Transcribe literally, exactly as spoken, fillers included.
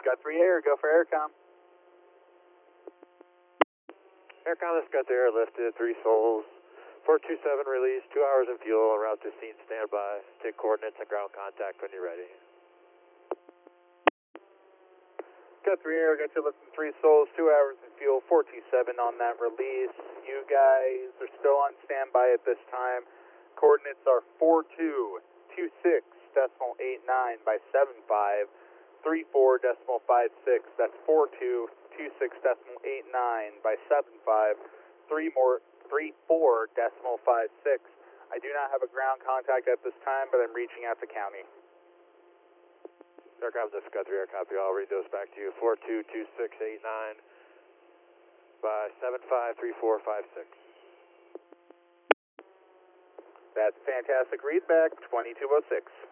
Got three air, go for aircom. Aircom, this got the air lifted, three souls. four two seven release, two hours in fuel, en route to scene standby. Take coordinates and ground contact when you're ready. Got three air, got you lifting three souls, two hours in fuel, four two seven on that release. You guys are still on standby at this time. Coordinates are four two two six decimal eight nine by seven five, three four decimal five six. That's four two two six decimal eight nine by seven five, three more three four decimal five six. I do not have a ground contact at this time, but I'm reaching out to county. Aircom, this got three air, copy. I'll read those back to you. four two two six eight nine by seven five three four five six. That's fantastic readback, twenty-two oh six.